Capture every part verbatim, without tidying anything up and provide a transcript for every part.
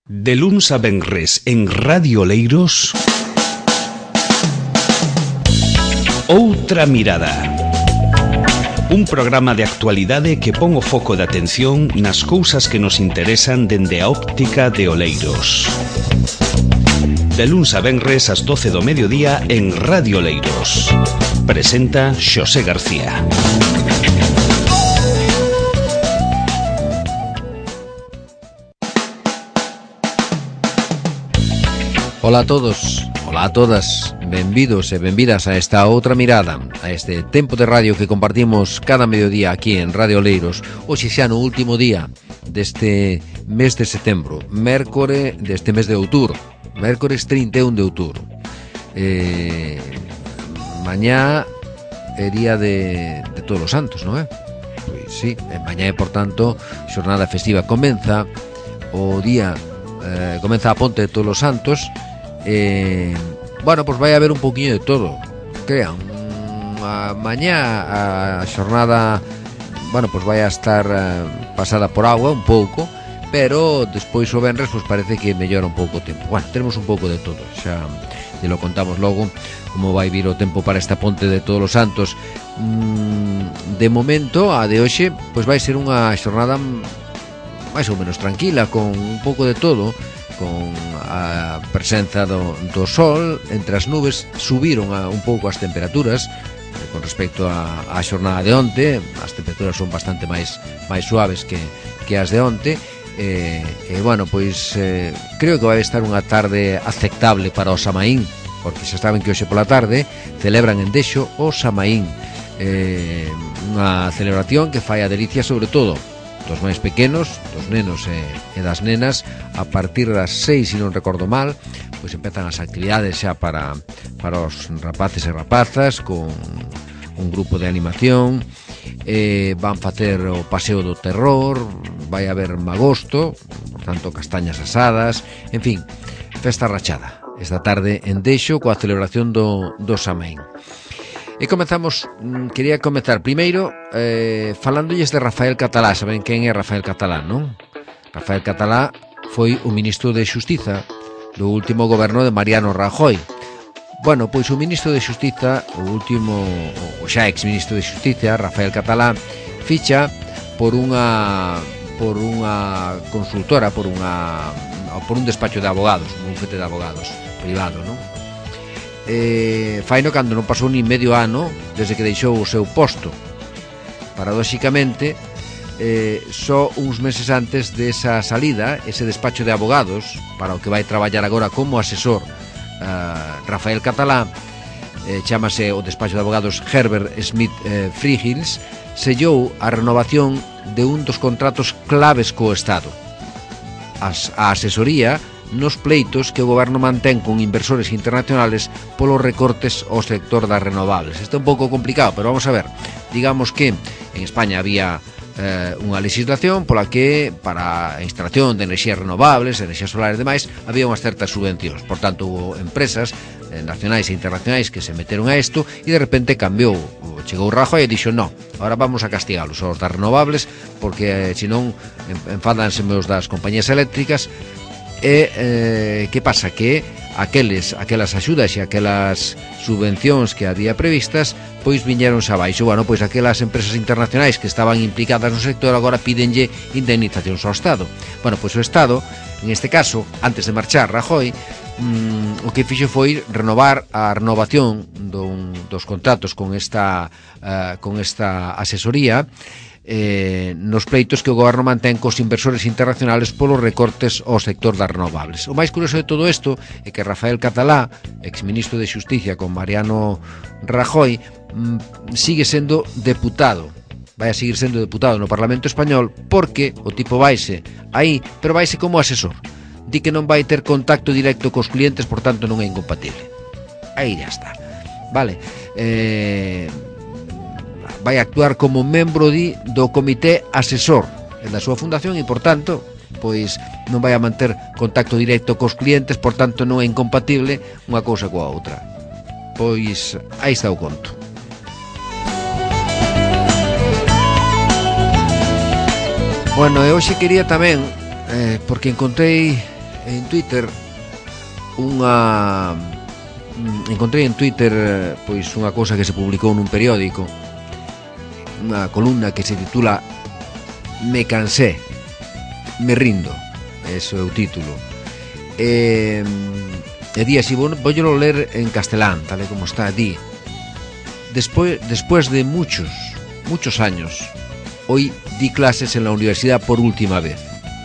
De luns a venres en Radio Oleiros, Outra Mirada. Un programa de actualidade que pon o foco de atención nas cousas que nos interesan dende a óptica de Oleiros. De luns a venres ás doce do mediodía en Radio Oleiros. Presenta Xosé García. Ola a todos, ola a todas, benvidos e benvidas a esta outra mirada, a este tempo de radio que compartimos cada mediodía aquí en Radio Oleiros, hoxe xa no último día deste mes de setembro, mércore deste mes de outubro, mércores trinta e un de outubro. Eh, mañá é día de, de todos os santos, non é? Pois sí, mañá é, por tanto, xornada festiva. Comeza o día, eh, comeza a ponte de todos os santos. Eh, bueno, pois vai haber un poquinho de todo. Crean, a mañá a xornada, bueno, pois vai a estar uh, pasada por agua un pouco, pero despois o venres pois parece que mellora un pouco o tempo. Bueno, tenemos un pouco de todo. Xa te lo contamos logo como vai vir o tempo para esta ponte de todos os santos. Mm, de momento, a de hoxe, pois vai ser unha xornada máis ou menos tranquila, con un pouco de todo, con a presenza do, do sol entre as nubes. Subiron a, un pouco as temperaturas eh, con respecto a, a xornada de onte. As temperaturas son bastante máis máis suaves que, que as de onte. E, eh, eh, bueno, pois eh, creo que vai estar unha tarde aceptable para o Samaín, porque xa saben que hoxe pola tarde celebran en Dexo o Samaín, eh, unha celebración que fai a delicia sobre todo dos máis pequenos, dos nenos e, e das nenas. A partir das seis, se non recordo mal, pois empezan as actividades xa para, para os rapaces e rapazas, con un grupo de animación. Eh, van facer o paseo do terror, vai haber magosto, por tanto castañas asadas, en fin, festa rachada esta tarde en Dexo coa celebración do, do Samaín. E comezamos, quería comezar primeiro eh, falándolles de Rafael Catalá. Saben quen é Rafael Catalá, non? Rafael Catalá foi o ministro de Xustiza do último goberno de Mariano Rajoy. Bueno, pois o ministro de Xustiza, o último, o xa ex-ministro de Xustiza, Rafael Catalá, ficha por unha por unha consultora, por unha por un despacho de abogados, un bufete de abogados privado, non? Eh, faino cando non pasou ni medio ano desde que deixou o seu posto. Paradóxicamente, eh, só uns meses antes desa salida, ese despacho de abogados para o que vai traballar agora como asesor uh, Rafael Catalá, eh, chámase o despacho de abogados Herbert Smith eh, Freehills, sellou a renovación de un dos contratos claves co Estado, As, a asesoría nos pleitos que o goberno mantén con inversores internacionales polos recortes ao sector das renovables. Isto é un pouco complicado, pero vamos a ver. Digamos que en España había eh, unha legislación pola que para a instalación de enerxías renovables, enerxías solares e demais, había unhas certas subvencións. Por tanto, hubo empresas eh, nacionais e internacionais que se meteron a isto e de repente cambiou. Chegou Rajoy e dixo, no, ahora vamos a castigalos os das renovables, porque eh, senón enfádanse os das compañías eléctricas. E eh, que pasa? Que aqueles, aquelas axudas e aquelas subvencións que había previstas pois viñeronse abaixo. Bueno, pois aquelas empresas internacionais que estaban implicadas no sector agora pídenlle indemnizacións ao Estado. Bueno, pois o Estado, en este caso, antes de marchar Rajoy, mmm, o que fixo foi renovar a renovación dun, dos contratos con esta, uh, con esta asesoría Eh, nos pleitos que o goberno mantén cos inversores internacionales polos recortes ao sector das renovables. O máis curioso de todo isto é que Rafael Catalá, exministro de Xusticia con Mariano Rajoy, mm, sigue sendo deputado, vai a seguir sendo deputado no Parlamento Español, porque o tipo vaise aí, pero vaise como asesor. Di que non vai ter contacto directo cos clientes, por tanto non é incompatible. Aí já está. Vale. Eh... vai actuar como membro di, do comité asesor da súa fundación e, por tanto, pois non vai a manter contacto directo cos clientes, por tanto non é incompatible unha cousa coa outra. Pois aí está o conto. Bueno, e hoxe quería tamén, eh, porque encontrei en Twitter unha encontrei en Twitter pois unha cousa que se publicou nun periódico, unha columna que se titula Me cansé, me rindo, ese é o título. E, e di así, vou, vou ler en castelán, tal e como está, di: Después, después de muchos, muchos años, hoy di clases en la universidad por última vez.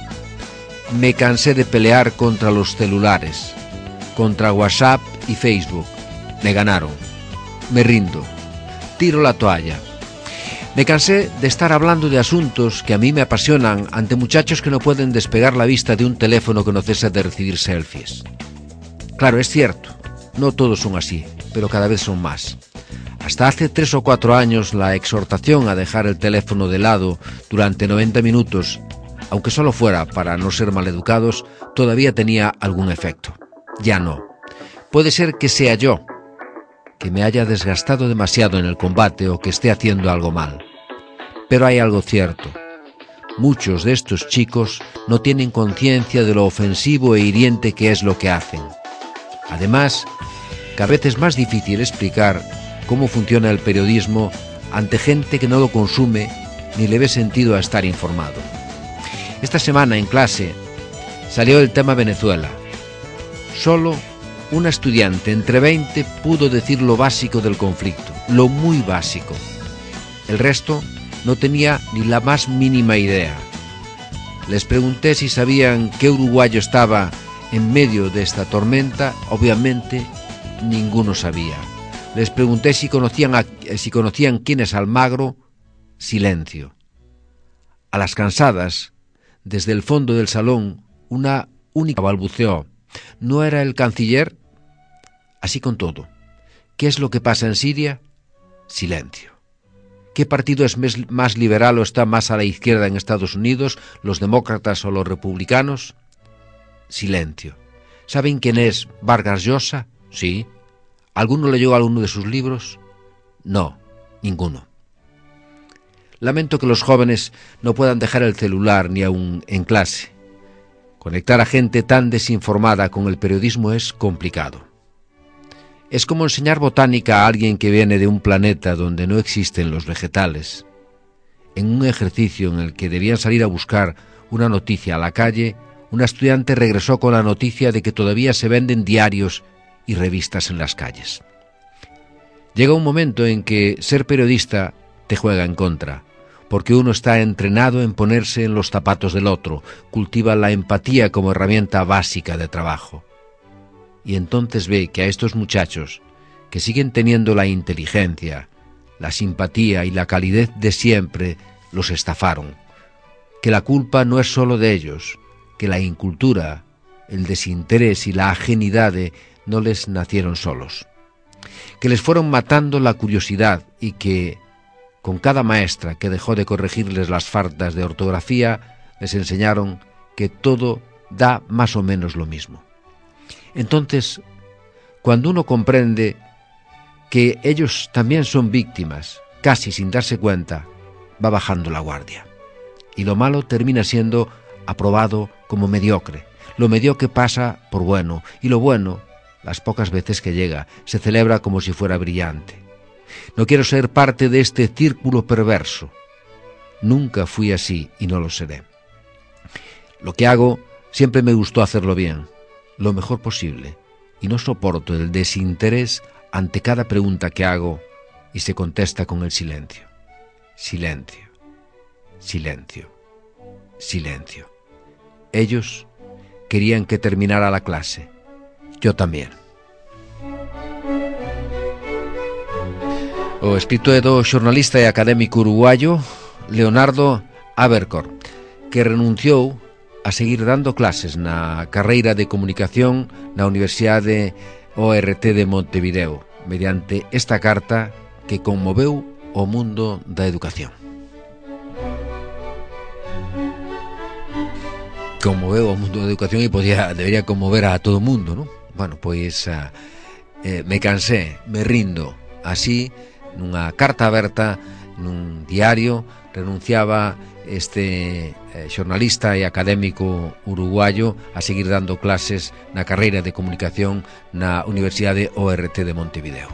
Me cansé de pelear contra los celulares, contra WhatsApp y Facebook. Me ganaron. Me rindo. Tiro la toalla. Me cansé de estar hablando de asuntos que a mí me apasionan ante muchachos que no pueden despegar la vista de un teléfono que no cesa de recibir selfies. Claro, es cierto, no todos son así, pero cada vez son más. Hasta hace tres o cuatro años la exhortación a dejar el teléfono de lado durante noventa minutos, aunque solo fuera para no ser maleducados, todavía tenía algún efecto. Ya no. Puede ser que sea yo, que me haya desgastado demasiado en el combate o que esté haciendo algo mal. Pero hay algo cierto. Muchos de estos chicos no tienen conciencia de lo ofensivo e hiriente que es lo que hacen. Además, cada vez es más difícil explicar cómo funciona el periodismo ante gente que no lo consume ni le ve sentido a estar informado. Esta semana en clase salió el tema Venezuela. Solo una estudiante entre veinte pudo decir lo básico del conflicto, lo muy básico. El resto no tenía ni la más mínima idea. Les pregunté si sabían qué uruguayo estaba en medio de esta tormenta. Obviamente, ninguno sabía. Les pregunté si conocían, a, si conocían quién es Almagro. Silencio. A las cansadas, desde el fondo del salón, una única balbuceó: ¿no era el canciller? Así con todo. ¿Qué es lo que pasa en Siria? Silencio. ¿Qué partido es más liberal o está más a la izquierda en Estados Unidos, los demócratas o los republicanos? Silencio. ¿Saben quién es Vargas Llosa? Sí. ¿Alguno leyó alguno de sus libros? No, ninguno. Lamento que los jóvenes no puedan dejar el celular ni aún en clase. Conectar a gente tan desinformada con el periodismo es complicado. Es como enseñar botánica a alguien que viene de un planeta donde no existen los vegetales. En un ejercicio en el que debían salir a buscar una noticia a la calle, una estudiante regresó con la noticia de que todavía se venden diarios y revistas en las calles. Llega un momento en que ser periodista te juega en contra, porque uno está entrenado en ponerse en los zapatos del otro, cultiva la empatía como herramienta básica de trabajo. Y entonces ve que a estos muchachos, que siguen teniendo la inteligencia, la simpatía y la calidez de siempre, los estafaron. Que la culpa no es solo de ellos, que la incultura, el desinterés y la ajenidade no les nacieron solos. Que les fueron matando la curiosidad y que, con cada maestra que dejó de corregirles las faltas de ortografía, les enseñaron que todo da más o menos lo mismo. Entonces, cuando uno comprende que ellos también son víctimas, casi sin darse cuenta, va bajando la guardia. Y lo malo termina siendo aprobado como mediocre. Lo mediocre pasa por bueno, y lo bueno, las pocas veces que llega, se celebra como si fuera brillante. No quiero ser parte de este círculo perverso. Nunca fui así y no lo seré. Lo que hago, siempre me gustó hacerlo bien, lo mejor posible, y no soporto el desinterés ante cada pregunta que hago y se contesta con el silencio. Silencio, silencio, silencio. Ellos querían que terminara la clase. Yo tamén. O escritor do xornalista e académico uruguayo Leonardo Abercor, que renunciou a seguir dando clases na carreira de comunicación na Universidade O R T de Montevideo, mediante esta carta que conmoveu o mundo da educación. Conmoveu o mundo da educación e podía, debería conmover a todo o mundo, non? Bueno, pois uh, eh, me cansé, me rindo. Así, nunha carta aberta, nun diario, renunciaba este eh, xornalista e académico uruguayo a seguir dando clases na carreira de comunicación na Universidade O R T de Montevideo.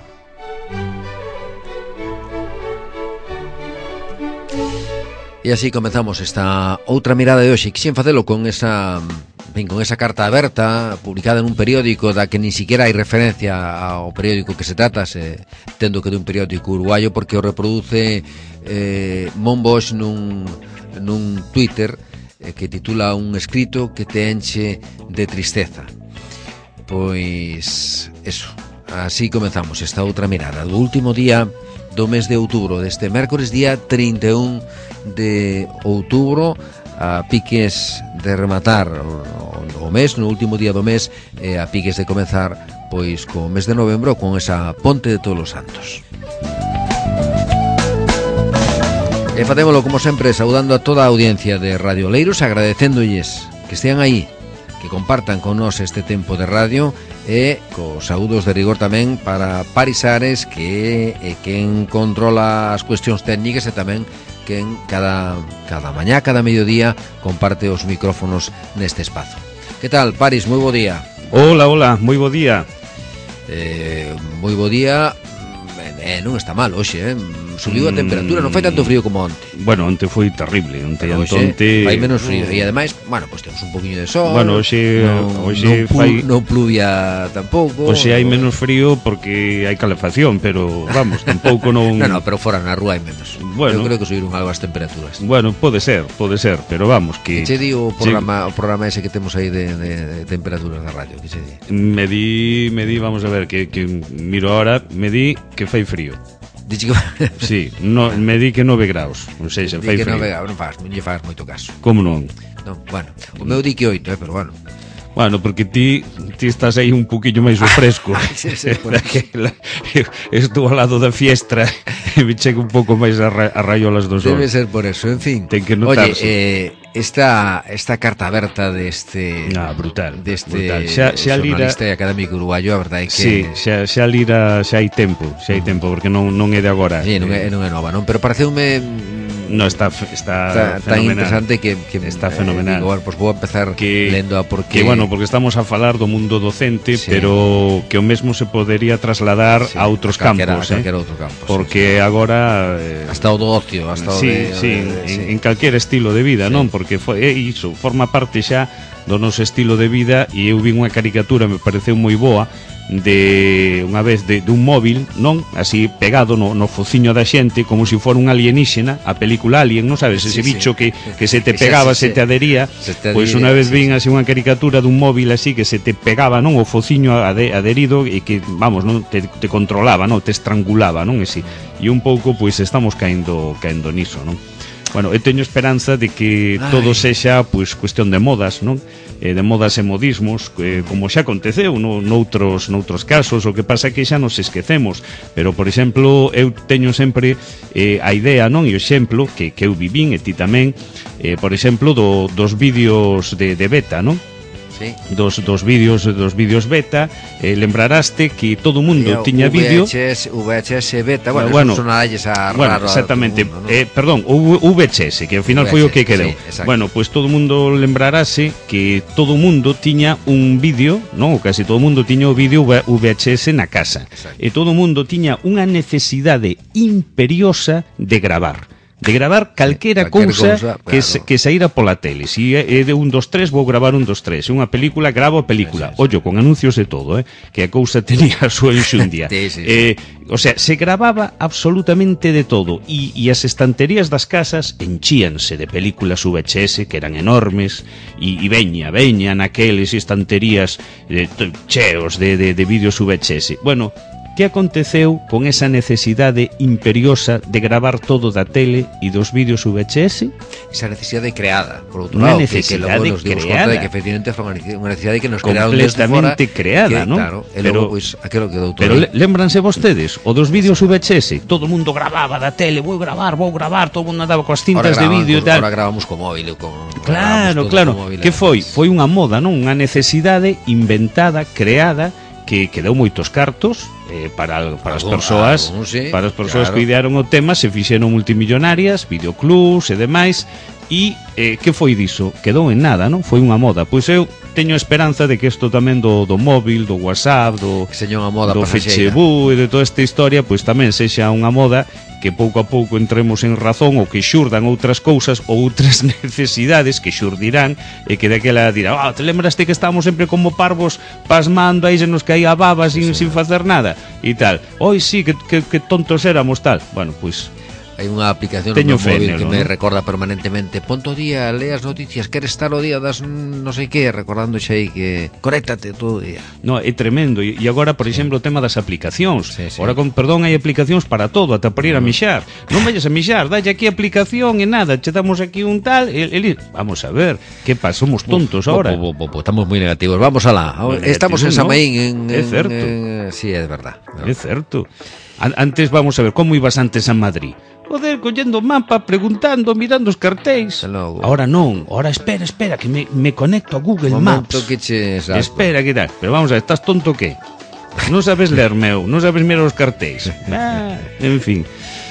E así comenzamos esta outra mirada de hoxe. Quixen facelo con esa, ben, con esa carta aberta publicada nun periódico da que ni siquiera hai referencia ao periódico que se trata, se, tendo que de un periódico uruguayo, porque o reproduce eh, Mon Bosch nun, nun Twitter eh, que titula un escrito que te enche de tristeza. Pois eso, así comenzamos esta outra mirada do último día do mes de outubro, deste mércores día trinta e un de outubro, a piques de rematar o, o mes, no último día do mes, e a piques de comezar pois co mes de novembro con esa Ponte de Todos os Santos. E facémolo como sempre saudando a toda a audiencia de Radio Oleiros, agradecéndolles que estean aí, que compartan con nós este tempo de radio, e cos saúdos de rigor tamén para Paris Ares, que é quen controla as cuestións técnicas e tamén quen cada, cada mañá, cada mediodía comparte os micrófonos neste espazo. Que tal, Paris? Moi bo día. Hola, hola, moi bo día. Eh, moi bo día. Eh, non está mal hoxe, eh? Subiu a temperatura, non fai tanto frío como onte. Bueno, onte foi terrible, onte e onte fai menos frío, no. E ademais, bueno, pois pues temos un poquinho de sol. Bueno, hoxe non, hoxe non, fai non pluvia tampouco. Hoxe hai menos frío porque hai calefacción, pero vamos, tampouco non. No, no, pero fora na rúa hai menos. Bueno, eu creo que subiron algo as temperaturas. Bueno, pode ser, pode ser, pero vamos que. Que che di o programa, sí. O programa ese que temos aí de, de, de temperaturas na radio, que che di? Me di, me di, vamos a ver, que, que miro ahora, me di que fai frío. Dixe que... Sí, no, me di que nove graus, non sei se fai que frío. nove graus, non faz, non lle faz moito caso. Como non? Non, bueno, o meu di que oito, eh, pero bueno. Bueno, porque ti, ti estás aí un poquillo máis o fresco. Sí, sí, Daquela, estou ao lado da fiestra e me chego un pouco máis a, ra, a raiolas do sol. Debe ser por eso, en fin. Ten que notarse. Oye, eh, esta, esta carta aberta deste... Ah, brutal, deste brutal. Xa, xa xornalista lira... e académico uruguayo, a verdade é que... Sí, xa, xa lira, xa hai tempo, xa hai tempo, porque non, non é de agora. Sí, non é, non é nova, non? Pero pareceume... No, está, está, está tan interesante que, que está fenomenal. Eh, digo, bueno, pues vou empezar que, lendo a porque que bueno, porque estamos a falar do mundo docente, sí. Pero que o mesmo se podería trasladar sí, a outros a calquera, campos, a eh? outro campo, porque sí, sí. Agora eh, hasta o do ocio, hasta o sí, de, sí, de, de, en, sí. en calquer estilo de vida, sí. Non? Porque foi é iso, forma parte xa do noso estilo de vida, e eu vi unha caricatura, me pareceu moi boa, de unha vez de, de un móvil, non? Así pegado no, no fociño da xente, como se si fora un alienígena, a película Alien, non sabes? Ese sí, bicho sí. que, que se te pegaba, sí, sí, se te adhería. Pois pues unha vez vin así unha caricatura dun móvil así que se te pegaba, non? O fociño adherido e que, vamos, non? Te, te controlaba, non? Te estrangulaba, non? E si. E un pouco, pois, pues, estamos caendo, caendo niso, non? Bueno, eu teño esperanza de que Ay. todo sexa, pois, cuestión de modas, non? Eh, de modas e modismos, eh, como xa aconteceu no, noutros, noutros casos. O que pasa é que xa nos esquecemos. Pero, por exemplo, eu teño sempre eh, a idea, non? E o exemplo que, que eu vivín, e ti tamén, eh, por exemplo, do, dos vídeos de, de beta, non? Sí. Dos, dos vídeos dos vídeos beta, eh, lembraraste que todo o mundo yeah, tiña vídeo V H S, V H S beta, bueno, bueno, son sonalles a bueno, raro exactamente, mundo, ¿no? eh, perdón, o V H S, que ao final foi o que quedou. Sí, bueno, pois pues todo o mundo lembrarase que todo o mundo tiña un vídeo, non, casi todo o mundo tiña o vídeo V H S na casa. Exacto. E todo o mundo tiña unha necesidade imperiosa de gravar. De gravar calquera cousa, cousa que, claro. se, que saíra pola tele. Si é de un, dos, tres, vou gravar un, dos, tres. Unha película, gravo a película. Sí, sí, sí. Ollo, con anuncios e todo, eh? Que a cousa tenía a súa enxundia. sí, sí, sí. Eh, o sea, se gravaba absolutamente de todo. E, e as estanterías das casas enchíanse de películas V H S que eran enormes. E, e veña, veña naqueles estanterías de, cheos de, de, de vídeos V H S. Bueno, que aconteceu con esa necesidade imperiosa de gravar todo da tele e dos vídeos V H S? Esa necesidade creada, por outro lado, que, que logo nos dimos conta de que efectivamente foi unha necesidade que nos crearon desde fora, completamente creada, que, non? Claro, e logo, pois, pues, aquilo que doutor. Pero lembranse vostedes, o dos vídeos V H S, todo o mundo gravaba da tele, vou gravar, vou gravar, todo o mundo andaba coas cintas de vídeo e tal. Ahora gravamos co móvil, con Claro, claro, móvil, que foi? Foi unha moda, non? Unha necesidade inventada, creada, que, que deu moitos cartos eh, para, para as persoas algún, sí, para as persoas claro. que idearon o tema, se fixeron multimillonarias, videoclubs e demais, E eh, que foi diso? Quedou en nada, non? Foi unha moda. Pois eu teño esperanza de que isto tamén do, do móvil, do WhatsApp, do, unha moda do Facebook e de toda esta historia, pois tamén sexa unha moda que pouco a pouco entremos en razón ou que xurdan outras cousas ou outras necesidades que xurdirán e que daquela dirá, ah, te lembraste que estábamos sempre como parvos pasmando, aí se nos caía a baba sin, sí. sin facer nada e tal. Oi, sí, que, que, que tontos éramos tal. Bueno, pois... Hai unha aplicación no móvil que me recorda permanentemente: ponto día, lee as noticias, queres estar o día das non sei que, recordándose aí que conéctate todo o día. No, é tremendo. E agora, por exemplo, o tema das aplicacións. Sí, sí. Ahora, con perdón, hai aplicacións para todo, ata para ir a mixar. Non vayas a mixar, dalle aquí aplicación e nada, che damos aquí un tal, el, el... vamos a ver, que pasa, somos tontos ahora. Bo, bo, bo, estamos moi negativos. Vamos alá. Estamos en Samaín, en, é certo. En, en, sí, é verdad. É certo. Antes, vamos a ver, como ibas antes a Madrid? Joder, collendo o mapa, preguntando, mirando os cartéis. Ahora non, ahora espera, espera, que me, me conecto a Google Maps. Que che... Espera, que tal? Pero vamos a ver, estás tonto que? Non sabes ler, meu, non sabes mirar os cartéis. Ah, en fin.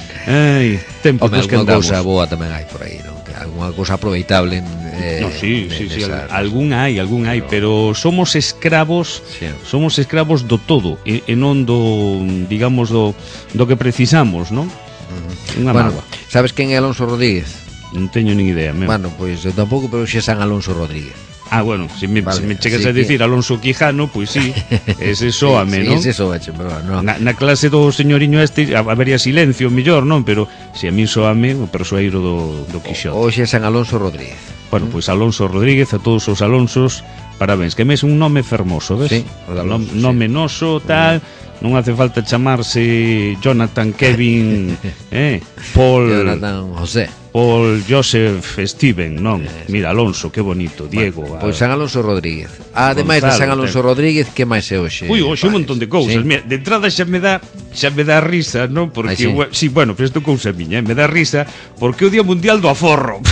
Ai, tempo que andamos. Alguna cousa boa tamén hai por aí, non? Alguna cousa aproveitable. Eh, no, sí, sí, sí, algún hai, algún hai, pero somos escravos, sí. somos escravos do todo, e, e non do, digamos, do, do que precisamos, non? Unha bueno, mágoa. Sabes quen é Alonso Rodríguez? Non teño nin idea, meu. Bueno, pois pues, eu tampouco, pero xe San Alonso Rodríguez. Ah, bueno, se me, vale, se me chegas a dicir que... Alonso Quijano, pois pues sí, ese soame, sí, non? Sí, ese soache, pero no. Na, na clase do señoriño este habería silencio, mellor, non? Pero se a mí soame o persoeiro do, do Quixote. Hoxe é San Alonso Rodríguez. Bueno, pois pues Alonso Rodríguez, a todos os Alonsos, parabéns, que mes un nome fermoso, ves? Sí, Alonso, nome sí. noso, tal... Non hace falta chamarse Jonathan Kevin, eh, Paul... Jonathan José. Paul Joseph Steven, non? Mira, Alonso, que bonito, Diego. Bueno, pois pues San Alonso Rodríguez. Ademais de San Alonso ten... Rodríguez, que máis é hoxe? Ui, hoxe un montón de cousas. ¿Sí? Mira, de entrada xa me dá xa me dá risa, non? Porque, Ay, sí. sí, bueno, pero isto cousa miña, eh? Me dá risa porque o Día Mundial do Aforro.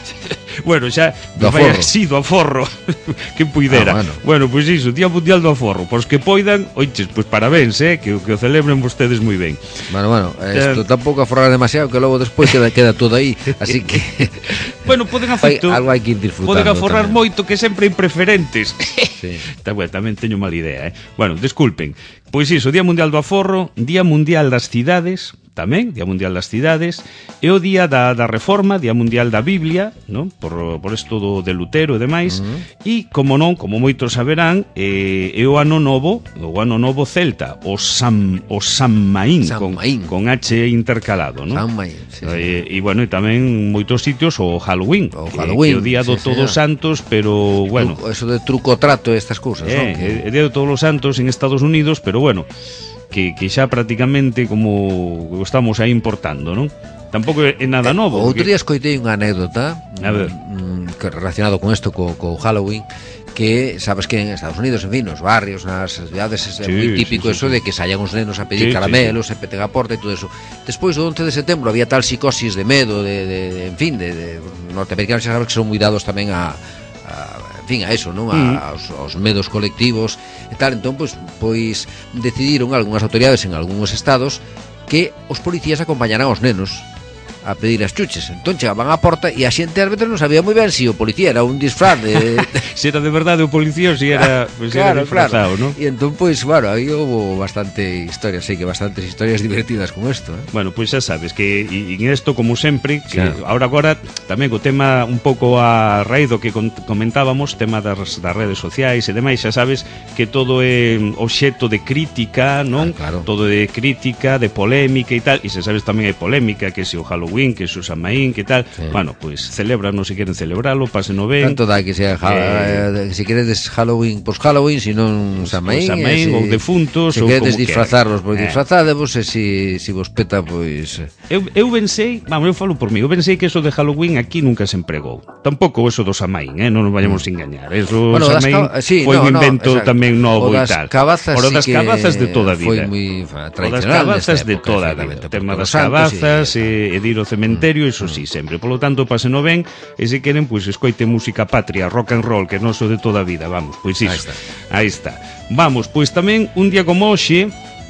Bueno, xa do aforro. Sí, do aforro. Que puidera. Ah, bueno. bueno, pois pues iso, Día Mundial do Aforro. Pois que poidan, oiches, pois pues parabéns, eh, que, que o celebren vostedes moi ben. Bueno, bueno, isto eh, tampouco aforrar demasiado, que logo despois queda, queda todo aí. Así que... Bueno, poden afecto, algo hai que ir disfrutando. Poden aforrar tamén. Moito, que sempre hai preferentes. Sí. Está bueno, tamén teño mala idea, eh. Bueno, desculpen. Pois iso, Día Mundial do Aforro, Día Mundial das Cidades, tamén, Día Mundial das Cidades, e o Día da, da Reforma, Día Mundial da Biblia, non? Por, por esto do, de Lutero e demais, uh -huh. E, como non, como moitos saberán, eh, é o ano novo, o ano novo celta, o Sam, o Samhain, con, con H intercalado, non? Samhain, sí, sí. E, e, bueno, e tamén moitos sitios o Halloween, o Halloween, que, que o Día do sí, Todos Santos, pero, bueno... Truco, eso de truco trato e estas cousas, eh, non? É Día do Todos Santos en Estados Unidos, pero, bueno... Que, que xa prácticamente como estamos aí importando, non? Tampouco é nada novo. Eh, outro día escoitei unha anécdota a ver. Mm, que relacionado con isto, co, co Halloween, que sabes que en Estados Unidos, en fin, nos barrios, nas cidades, é sí, moi típico sí, sí, eso sí. De que saian os nenos a pedir sí, caramelos, sí, sí. E peten a porta e todo eso. Despois do once de setembro había tal psicosis de medo, de, de, de en fin, de, de norteamericanos xa sabes que son moi dados tamén a, a en fin, a eso, non? A, mm. aos, aos medos colectivos e tal, entón, pois, pois decidiron algunhas autoridades en algúns estados que os policías acompañaran aos nenos a pedir as chuches. Entón chegaban á porta e a xente ás veces non sabía moi ben se si o policía era un disfraz de... se era de verdade o policía ou se era, pues, claro, era disfrazado, claro. ¿No? E entón, pois, pues, bueno, aí houve bastante historias, sei que bastantes historias divertidas con isto, eh? Bueno, pois pues xa sabes que e, en isto, como sempre, que claro. Ahora agora tamén o tema un pouco a raíz do que comentábamos, tema das, das redes sociais e demais, xa sabes que todo é obxecto de crítica, non? Ah, claro. Todo de crítica, de polémica e tal, e xa sabes tamén hai polémica, que se o Halloween, que se o Samhain, que tal, sí. Bueno, pois pues, celebran, se queren celebralo, pásenlo ben. Tanto dá que sea eh, se queredes Halloween, pois pues Halloween, se non Samhain, Samhain si, ou defuntos, se ou queredes disfrazarlos, pois eh. disfrazadevos, e se si, si vos peta, pois eu, eu pensei, vamos, eu falo por mí, eu pensei que eso de Halloween aquí nunca se empregou. Tampouco eso do Samhain, eh, non nos vayamos a engañar. Eso bueno, Samhain sí, foi no, un invento no, tamén novo e tal. Cabazas, o das sí cabazas de toda a vida. Foi moi tradicional. O das cabazas de toda a vida. O tema das cabazas e, e de ir ao cementerio, iso sí, sempre. Por lo tanto, paseno ben, e se queren, pois, pues, escoite música patria, rock and roll, que é noso de toda a vida, vamos, pois pues iso. Aí está. Aí está. Vamos, pois pues, tamén, un día como hoxe,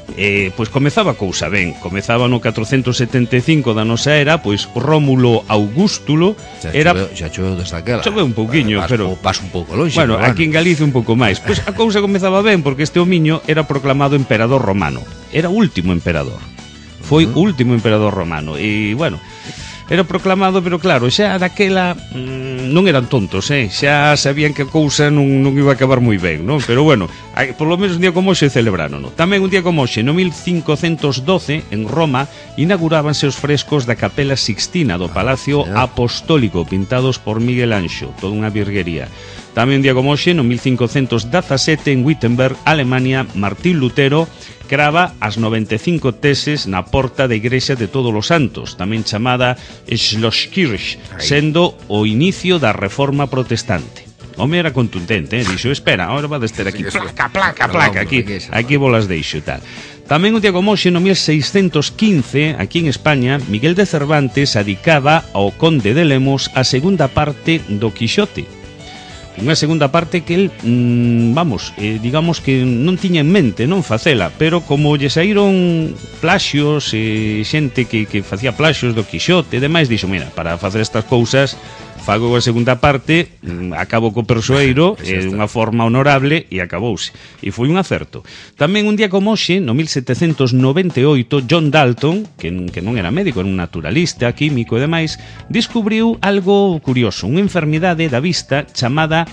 eh, pois comezaba a cousa ben. Comezaba no catrocentos setenta e cinco da nosa era, pois Rómulo Augustulo xa era... choveu, xa choveu desde aquela. Choveu un pouquiño, vas, pero... Vas un pouco longe. Bueno, aquí en Galicia un pouco máis. Pois a cousa comezaba ben, porque este homiño era proclamado emperador romano. Era o último emperador. Foi o uh -huh. último emperador romano. E, bueno... Era proclamado, pero claro, xa daquela mmm, non eran tontos, eh? Xa sabían que a cousa non, non iba a acabar moi ben, non? Pero bueno, hai, por lo menos un día como hoxe celebraron, non? Tamén un día como hoxe, no mil cincocentos doce, en Roma, inaugurábanse os frescos da Capela Sixtina do Palacio ah, Apostólico, pintados por Miguel Anxo, toda unha virguería. Tamén un día como hoxe, no mil cincocentos dezasete, en Wittenberg, Alemania, Martín Lutero crava as noventa e cinco teses na porta da Igrexa de Todos os Santos, tamén chamada Schlosskirche, sendo o inicio da Reforma Protestante. O home era contundente, eh? Dixo, espera, agora va a estar aquí, placa, placa, placa, aquí, aquí bolas deixo e tal. Tamén un día como hoxe, no mil seiscentos quince, aquí en España, Miguel de Cervantes adicaba ao conde de Lemos a segunda parte do Quixote. Unha segunda parte que el, mmm, vamos, eh, digamos que non tiña en mente non facela, pero como lle saíron plaxios, eh, xente que, que facía plaxios do Quixote e demais, dixo, mira, para facer estas cousas fago a segunda parte, acabo co persoeiro, é eh, unha forma honorable, e acabouse. E foi un acerto. Tamén un día como hoxe, no mil setecentos noventa e oito, John Dalton, que, que non era médico, era un naturalista, químico e demais, descubriu algo curioso, unha enfermidade da vista chamada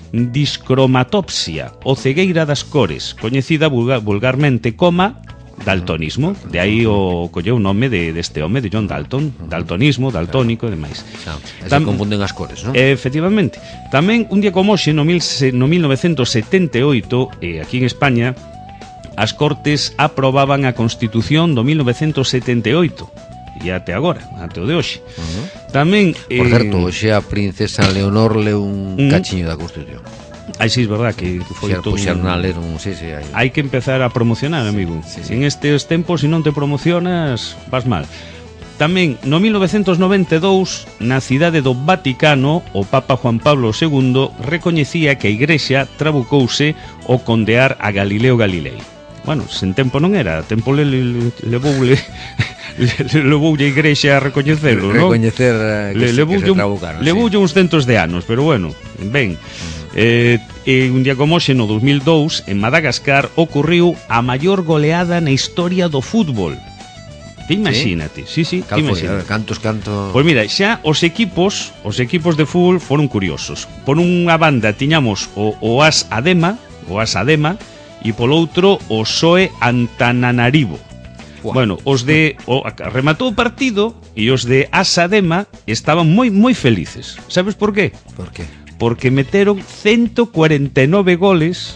discromatopsia, ou cegueira das cores, coñecida vulgar, vulgarmente como daltonismo, de aí o colleu o nome de deste home, de John Dalton, daltonismo, daltónico e demais. Xa, se confunden as cores, non? Efectivamente. Tamén un día como hoxe, no, mil, no mil novecientos setenta e oito, eh, aquí en España, as Cortes aprobaban a Constitución do mil novecientos setenta e oito. E até agora, até o de hoxe. Uh -huh. Tamén... Por eh, certo, hoxe a princesa Leonor leu un uh -huh. cachiño da Constitución. Ai, sí, es verdad que, que foi todo... Puxeron a ler un... Sí, sí, hai... hai que empezar a promocionar, amigo. Sí, sí, sí. En estes tempos, se non te promocionas, vas mal. Tamén, no mil novecientos noventa e dous, na cidade do Vaticano, o Papa Juan Pablo segundo recoñecía que a Igrexa trabucouse o condear a Galileo Galilei. Bueno, sen tempo non era, tempo le, le, levoule... levoulle a Igrexa a recoñecelo, non? Recoñecer uh, que, le, que se trabucaron. Levoulle sí. uns centos de anos, pero bueno, ben... Uh -huh. Eh, e un día como hoxe, no dos mil dous, en Madagascar ocurriu a maior goleada na historia do fútbol. Te imagínate, sí, sí, sí imagínate. Cantos, cantos... Pois mira, xa os equipos, os equipos de fútbol foron curiosos. Por unha banda tiñamos o, o AS Adema, o AS Adema, e polo outro o S O E Antananarivo. Wow. Bueno, os de o, rematou o partido e os de AS Adema estaban moi moi felices. Sabes por qué? Por qué? Porque meteron ciento cuarenta e nove goles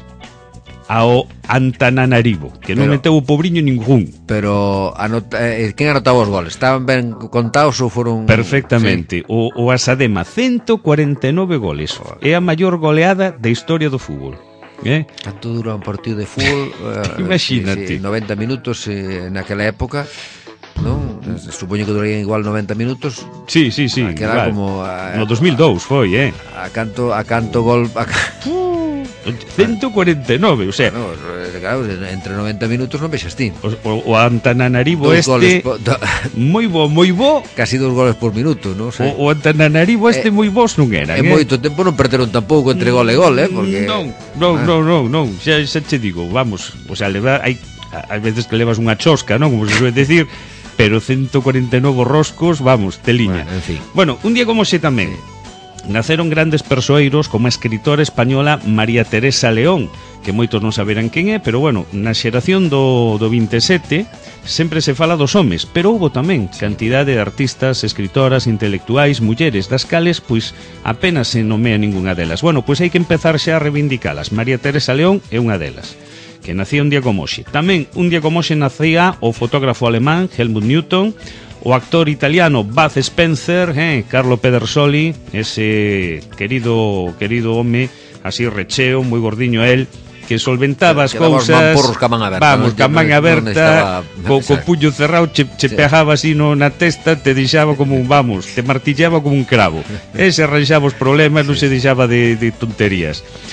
ao Antananarivo, que non meteu o pobriño ningún. Pero anota, eh, quen anotaba os goles? Estaban ben contados ou foron... Perfectamente, sí. o, o Asadema, ciento cuarenta e nove goles. Oh. É a maior goleada da historia do fútbol. Eh? Canto dura un partido de fútbol? Imagínate. Sí, sí, noventa minutos eh, naquela época... non? Supoño que durarían igual noventa minutos. Sí, sí, sí, igual. Como a, no dos mil dous foi, eh. A canto a canto gol a... uh, ciento cuarenta e nove, o sea, no, claro, entre noventa minutos non vexas ti. O, o, o Antananarivo este po, do... moi bo, moi bo, casi dos goles por minuto, non sei. O, o Antananarivo este eh, moi bos non era, en eh? moito tempo non perderon tampouco entre gol e gol, eh, porque non, non, ah. non, non, non, xa, xa te digo, vamos, o sea, leva, hai ás veces que levas unha chosca, non, como se suele decir, pero ciento cuarenta e nove roscos, vamos, teliña. Bueno, en fin. Bueno, un día como xe tamén, sí. Naceron grandes persoeiros como a escritora española María Teresa León, que moitos non saberán quen é, pero bueno, na xeración do, do vinte e sete sempre se fala dos homes, pero houbo tamén cantidade de artistas, escritoras, intelectuais, mulleres, das cales, pois apenas se nomea ninguna delas. Bueno, pois hai que empezar xa a reivindicalas. María Teresa León é unha delas, que nacía un día como hoxe. Tamén un día como hoxe nacía o fotógrafo alemán Helmut Newton, o actor italiano Bud Spencer, eh, Carlo Pedersoli, ese querido querido home, así recheo, moi gordiño el, que solventaba as cousas. Porros ca man aberta. Vamos, ca man aberta, co, co puño cerrado, che, che sí. pegaba así no, na testa, te deixaba como un, vamos, te martillaba como un cravo. Ese arranxaba os problemas, non se deixaba de, de tonterías.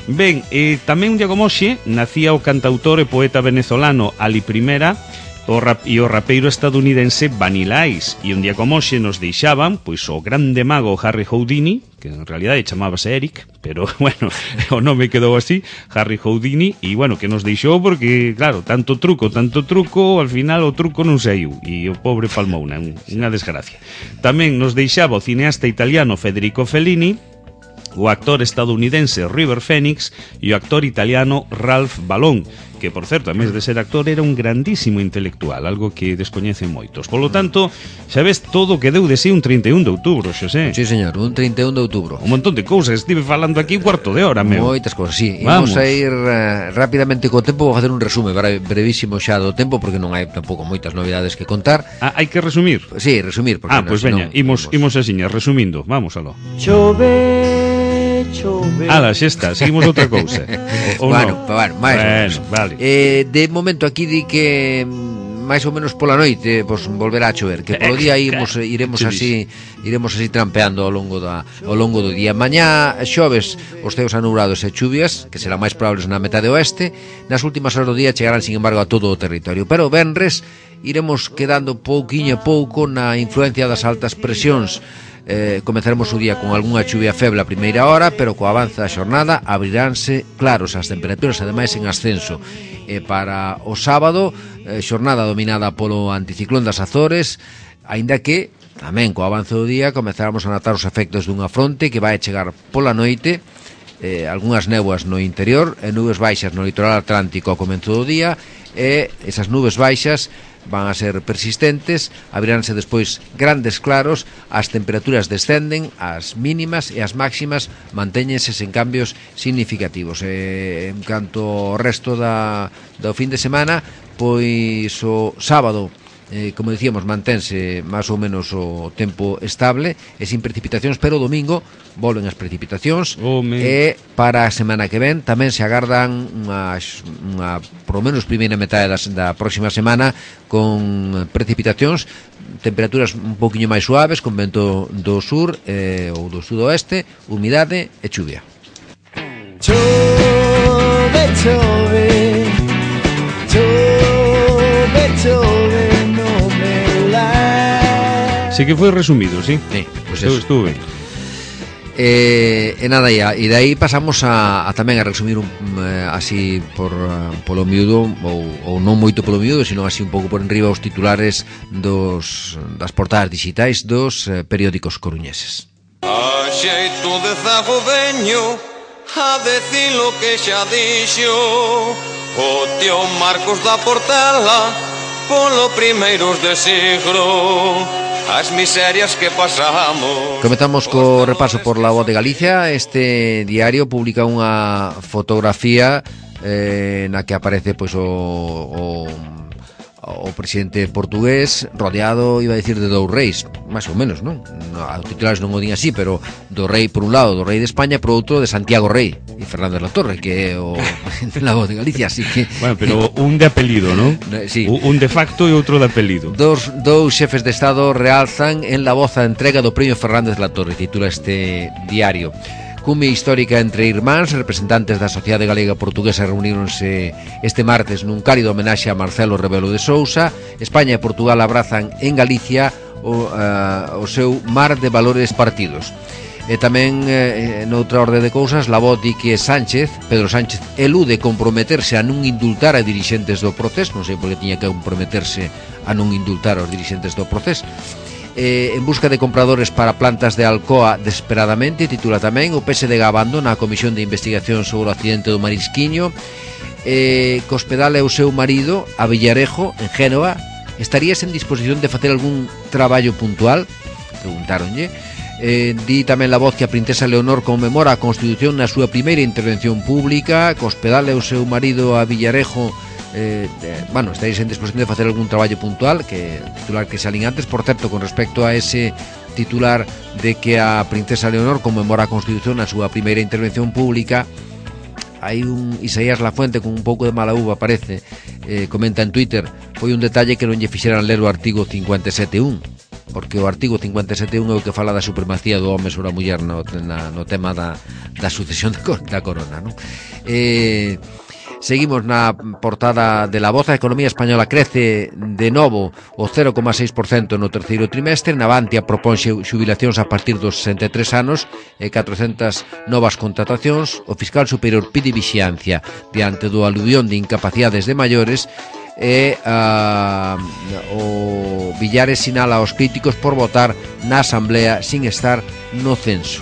Ben, eh, tamén un día como hoxe nacía o cantautor e poeta venezolano Ali Primera o rap, e o rapeiro estadounidense Vanilla Ice. E un día como hoxe nos deixaban pois o grande mago Harry Houdini, que en realidade chamábase Eric, pero bueno, o nome quedou así, Harry Houdini, e bueno, que nos deixou porque, claro, tanto truco, tanto truco, al final o truco non saiu, e o pobre palmouna, unha desgracia. Tamén nos deixaba o cineasta italiano Federico Fellini, o actor estadounidense River Phoenix e o actor italiano Ralph Balón, que, por certo, a mes de ser actor, era un grandísimo intelectual, algo que descoñecen moitos. Polo tanto, xa ves todo o que deu de sí un trinta e un de outubro, Xosé. Sí, señor, un trinta e un de outubro. Un montón de cousas, estive falando aquí un cuarto de hora, meu. Moitas cousas, sí. Vamos. Imos a ir uh, rapidamente co tempo, vou facer un resume bre brevísimo xa do tempo, porque non hai tampouco moitas novidades que contar. Ah, hai que resumir? Sí, resumir. Porque Ah, no, pois pues veña, imos, imos asiña, resumindo, vamos aló. Chove, chove. Ala, xa está, seguimos outra cousa. O, o bueno, no? bueno, máis bueno, vale. Eh, de momento aquí di que máis ou menos pola noite pois volverá a chover, que polo día iremos iremos así, iremos así trampeando ao longo da ao longo do día. Mañá xoves os ceos anubrados e chuvias, que serán máis probables na metade oeste. Nas últimas horas do día chegarán, sin embargo, a todo o territorio. Pero venres iremos quedando pouquiño a pouco na influencia das altas presións. Eh, comezaremos o día con algunha chuvia feble a primeira hora, pero co avance da xornada abriránse claros as temperaturas, ademais en ascenso. E para o sábado, eh, xornada dominada polo anticiclón das Azores, aínda que tamén co avance do día comezaremos a notar os efectos dunha fronte que vai chegar pola noite, eh, algunhas néboas no interior e nubes baixas no litoral atlántico ao comenzo do día, e esas nubes baixas van a ser persistentes, abriránse despois grandes claros, as temperaturas descenden, as mínimas e as máximas mantéñense sen cambios significativos. E, en canto ao resto da, do fin de semana, pois o sábado, eh, como decíamos, mantense máis ou menos o tempo estable e sin precipitacións, pero o domingo volven as precipitacións. Oh, e para a semana que ven tamén se agardan unhas, unha, por lo menos, primeira metade da, da próxima semana con precipitacións, temperaturas un poquinho máis suaves, con vento do sur eh, ou do sudoeste, humidade e chuvia. Chove, chove, chove, chove, no me la... Sí que foi resumido, sí? Sí, pois Eu eso. estuve. E, e nada, e, e de aí pasamos a, a tamén a resumir un, eh, así por uh, polo miúdo, ou, ou non moito polo miúdo, sino así un pouco por enriba os titulares dos, das portadas digitais dos eh, periódicos coruñeses. A xeito de zago veño a decir lo que xa dixo o tío Marcos da Portela polo primeiros de siglo. As miserias que pasamos. Comezamos co repaso por La Voz de Galicia. Este diario publica unha fotografía eh, na que aparece pois o, o, o presidente portugués rodeado, iba a decir, de dous reis, máis ou menos, non? Os titulares non o din así, pero do rei por un lado, do rei de España, por outro de Santiago Rei e Fernández Latorre, que é o La Voz de Galicia, así que... Bueno, pero un de apelido, ¿no? Sí. Un de facto e outro de apelido. Dos, dous xefes de Estado realzan en La Voz a entrega do premio Fernández Latorre, titula este diario. Cume histórica entre irmáns, representantes da Sociedade Galega Portuguesa reuníronse este martes nun cálido homenaxe a Marcelo Rebelo de Sousa. España e Portugal abrazan en Galicia o, uh, o seu mar de valores partidos. E tamén, eh, noutra orde de cousas, La Voz di que Sánchez, Pedro Sánchez, elude comprometerse a non indultar a dirixentes do Procés, non sei por que tiña que comprometerse a non indultar aos dirixentes do Procés. Eh, en busca de compradores para plantas de Alcoa desesperadamente, titula tamén. O P S D abandona a Comisión de Investigación sobre o accidente do Marisquiño. Eh, Cospedal e o seu marido a Villarejo, en Génova, estarías en disposición de facer algún traballo puntual? Preguntáronlle. Eh, di tamén La Voz que a princesa Leonor conmemora a Constitución na súa primeira intervención pública. Cospedal e o seu marido a Villarejo Eh, eh, bueno, estaréis en disposición de facer algún traballo puntual, que titular que salín antes. Por certo, con respecto a ese titular de que a princesa Leonor conmemora a Constitución na súa primeira intervención pública, hai un Isaías Lafuente con un pouco de mala uva, parece, eh, comenta en Twitter: foi un detalle que non lle fixeran ler o artigo cincuenta e sete punto un. porque o artigo cincuenta e sete punto un é o que fala da supremacía do home sobre a muller no, na, no tema da, da sucesión da corona, non? Eh... Seguimos na portada de La Voz. A economía española crece de novo o cero coma seis por cento no terceiro trimestre. Navantia propón xubilacións a partir dos sesenta e tres anos e catrocentas novas contratacións. O fiscal superior pide vixiancia diante do aluvión de incapacidades de maiores e uh, o Villares sinala aos críticos por votar na Asamblea sin estar no censo.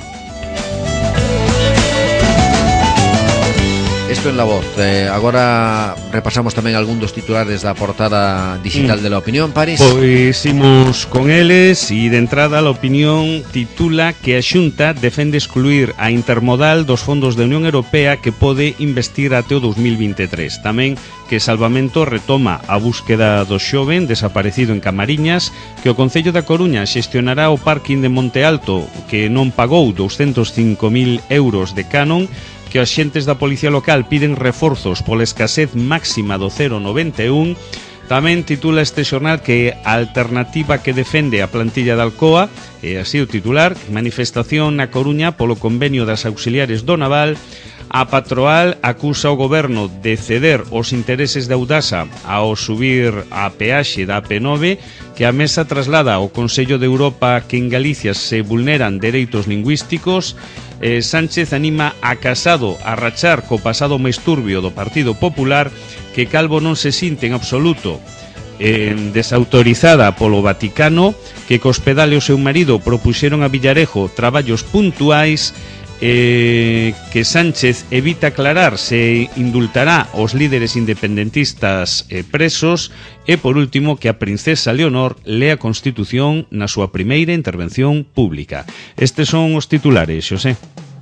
Isto en La Voz. Eh, agora repasamos tamén algún dos titulares da portada digital de La Opinión, París. Pois imos con eles e de entrada La Opinión titula que a Xunta defende excluir a Intermodal dos fondos da Unión Europea que pode investir até o dos mil vinte e tres. Tamén que Salvamento retoma a búsqueda do xoven desaparecido en Camariñas, que o Concello da Coruña xestionará o parking de Monte Alto que non pagou douscentos cinco mil euros de canon, que os xentes da Policía Local piden reforzos pola escasez máxima do cero coma noventa e un. Tamén titula este xornal que a alternativa que defende a plantilla de Alcoa, e así o titular, manifestación na Coruña polo convenio das auxiliares do Naval. A Patroal acusa o goberno de ceder os intereses de Audasa ao subir a peaxe da A P nove, que a Mesa traslada ao Consello de Europa que en Galicia se vulneran dereitos lingüísticos. Eh, Sánchez anima a Casado a rachar co pasado máis turbio do Partido Popular, que Calvo non se sinte en absoluto eh, desautorizada polo Vaticano, que Cospedal e o seu marido propuxeron a Villarejo traballos puntuais, eh, que Sánchez evita aclarar se indultará os líderes independentistas eh, presos, e por último que a princesa Leonor lea a Constitución na súa primeira intervención pública. Estes son os titulares, Xosé.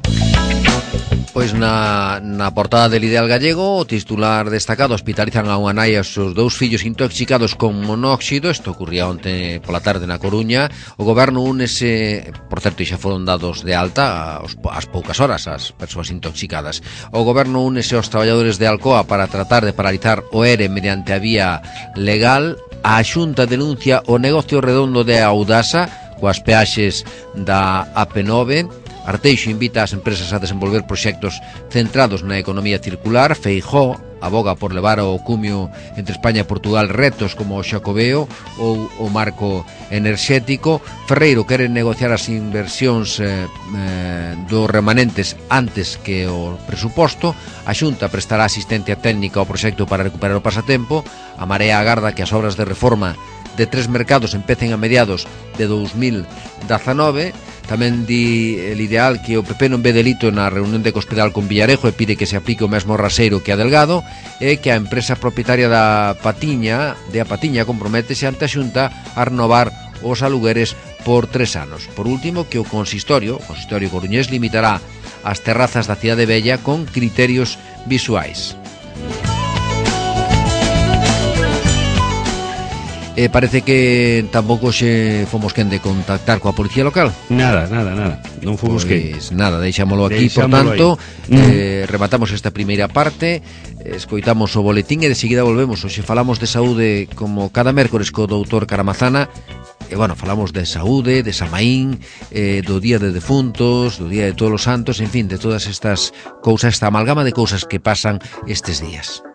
Pois na, na portada del Ideal Gallego, o titular destacado: hospitalizan a unha nai e os seus dous fillos intoxicados con monóxido. Isto ocurría onte pola tarde na Coruña. O goberno únese, por certo, xa foron dados de alta aos, ás poucas horas as persoas intoxicadas. O goberno únese aos traballadores de Alcoa para tratar de paralizar o E R E mediante a vía legal. A Xunta denuncia o negocio redondo de Audasa coas peaxes da A P nove. Arteixo invita ás empresas a desenvolver proxectos centrados na economía circular. Feijóo aboga por levar ao cumio entre España e Portugal retos como o Xacobeo ou o marco enerxético. Ferreiro quere negociar as inversións eh, eh, dos remanentes antes que o presuposto. A Xunta prestará asistencia técnica ao proxecto para recuperar o pasatempo. A Marea agarda que as obras de reforma de tres mercados empecen a mediados de dos mil dezanove. Tamén di el Ideal que o P P non ve delito na reunión de Cospedal con Villarejo e pide que se aplique o mesmo raseiro que a Delgado, e que a empresa propietaria da Patiña, de a Patiña, comprométese ante a Xunta a renovar os alugueres por tres anos. Por último, que o consistorio, o consistorio coruñés, limitará as terrazas da Cidade Vella con criterios visuais. E parece que tampouco xe fomos quen de contactar coa policía local. Nada, nada, nada. Non fomos quen. Pois nada, deixámolo aquí, Deixámolo por tanto, eh, mm. rematamos esta primeira parte, escoitamos o boletín e de seguida volvemos. Hoxe falamos de saúde como cada mércores co doutor Caramazana. E, bueno, falamos de saúde, de Samaín, eh, do Día de Defuntos, do Día de Todos os Santos, en fin, de todas estas cousas, esta amalgama de cousas que pasan estes días.